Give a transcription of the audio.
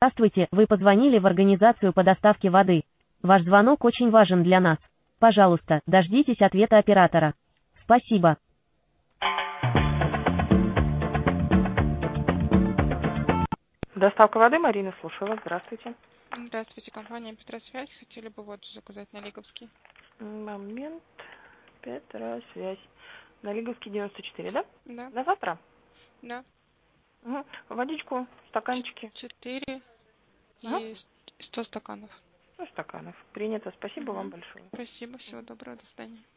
Здравствуйте, вы позвонили в организацию по доставке воды. Ваш звонок очень важен для нас. Пожалуйста, дождитесь ответа оператора. Спасибо. Доставка воды, Марина, слушаю вас. Здравствуйте. Здравствуйте, компания Петросвязь. Хотели бы воду заказать на Лиговский. Момент. Петросвязь. На Лиговский 94, да? Да. На завтра? Да. Угу. Водичку, стаканчики. 4 Ага. и 100 стаканов. 100 стаканов. Принято. Спасибо вам большое. Спасибо, всего доброго, до свидания.